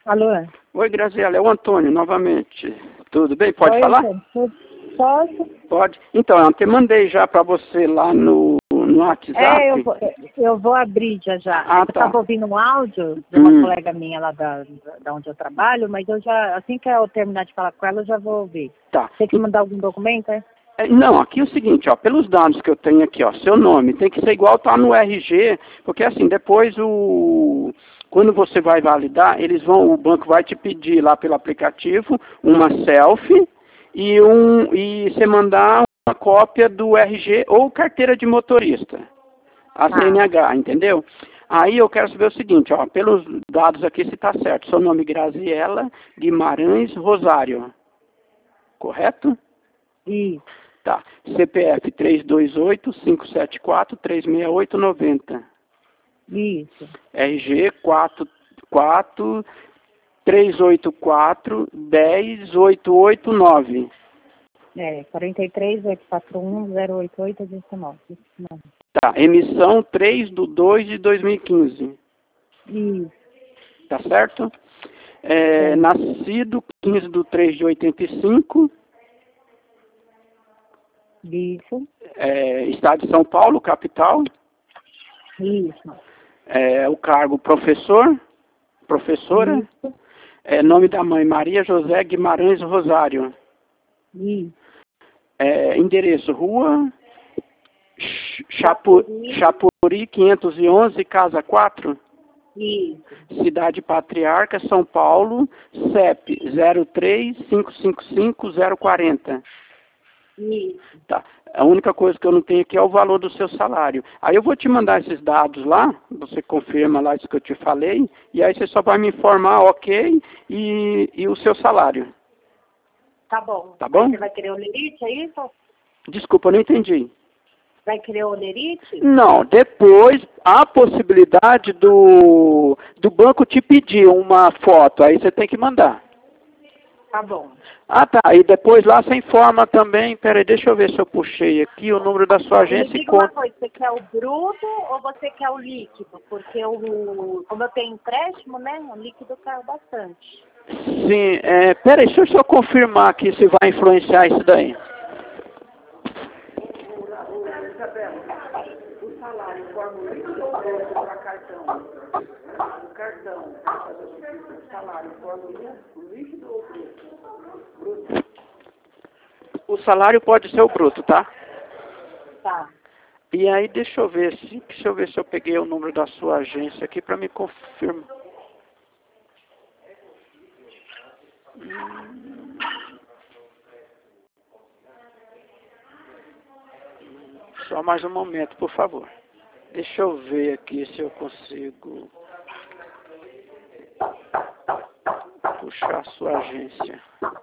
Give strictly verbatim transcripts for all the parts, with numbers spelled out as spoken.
Alô? Oi, Graziela, é o Antônio, novamente. Tudo bem? Pode Oi, falar? Antônio. Posso? Pode. Então, eu te mandei já para você lá no, no WhatsApp. É, eu vou, eu vou abrir já já. Ah, eu tá. estava ouvindo um áudio de uma Hum. colega minha lá da, da onde eu trabalho, mas eu já, assim que eu terminar de falar com ela, eu já vou ouvir. Tá. Tem que mandar algum documento, é? É, Não, aqui é o seguinte, ó, pelos dados que eu tenho aqui, ó, seu nome tem que ser igual tá no R G, porque assim, depois o quando você vai validar, eles vão, o banco vai te pedir lá pelo aplicativo uma selfie e um e você mandar uma cópia do R G ou carteira de motorista, a C N H, entendeu? Aí eu quero saber o seguinte, ó, pelos dados aqui se tá certo, seu nome Graziela Guimarães Rosário, correto? Isso. Tá. C P F três dois oito, cinco sete quatro, três seis oito, nove zero. Isso. R G quatro quatro três oito quatro, um zero oito oito nove. É, quarenta e três, oitocentos e quatro um, zero oito oito, dezenove. Tá. Emissão três de dois de dois mil e quinze. Isso. Tá certo? É, É. nascido quinze de três de oitenta e cinco. Isso. É, estado de São Paulo, capital. Isso. É, o cargo professor, professora. Isso. É, nome da mãe, Maria José Guimarães Rosário. Isso. É, endereço, Rua Chapu, Chapuri, quinhentos e onze, Casa quatro. Isso. Cidade Patriarca, São Paulo, C E P zero três cinco cinco cinco zero quatro zero. Isso. Tá. A única coisa que eu não tenho aqui é o valor do seu salário. Aí eu vou te mandar esses dados lá, você confirma lá isso que eu te falei, e aí você só vai me informar, ok, e, e o seu salário. Tá bom. Tá bom? Você vai querer o lerite, é isso? Desculpa, eu não entendi. Vai querer o lerite? Não, depois há a possibilidade do, do banco te pedir uma foto, aí você tem que mandar. Tá bom. Ah, tá, e depois lá você informa também, peraí, deixa eu ver se eu puxei aqui o número da sua agência Me e diga uma conta. coisa, você quer o bruto ou você quer o líquido? Porque o, como eu tenho empréstimo, né, o líquido caiu bastante. Sim, é, peraí, deixa eu só confirmar aqui se vai influenciar isso daí. O salário forma o líquido ou bruto para cartão? O cartão, o salário forma o líquido ou bruto? Bruto. O salário pode ser o bruto, tá? Tá. E aí, deixa eu ver se, deixa eu ver se eu peguei o número da sua agência aqui para me confirmar. Hum. Só mais um momento, por favor. Deixa eu ver aqui se eu consigo puxar a sua agência.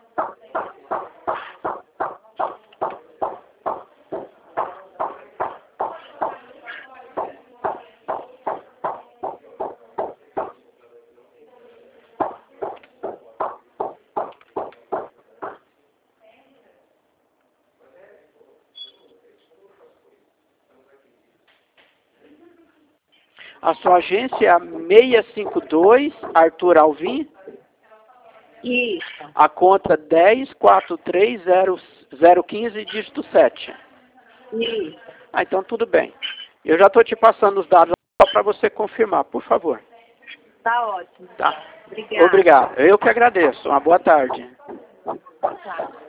A sua agência é a seiscentos e cinquenta e dois, Arthur Alvim. Isso. A conta dez quatro três zero zero um cinco, dígito sete. Isso. Ah, então tudo bem. Eu já estou te passando os dados só para você confirmar, por favor. Tá ótimo. Tá. Obrigada. Obrigado. Eu que agradeço. Uma boa tarde. Tá.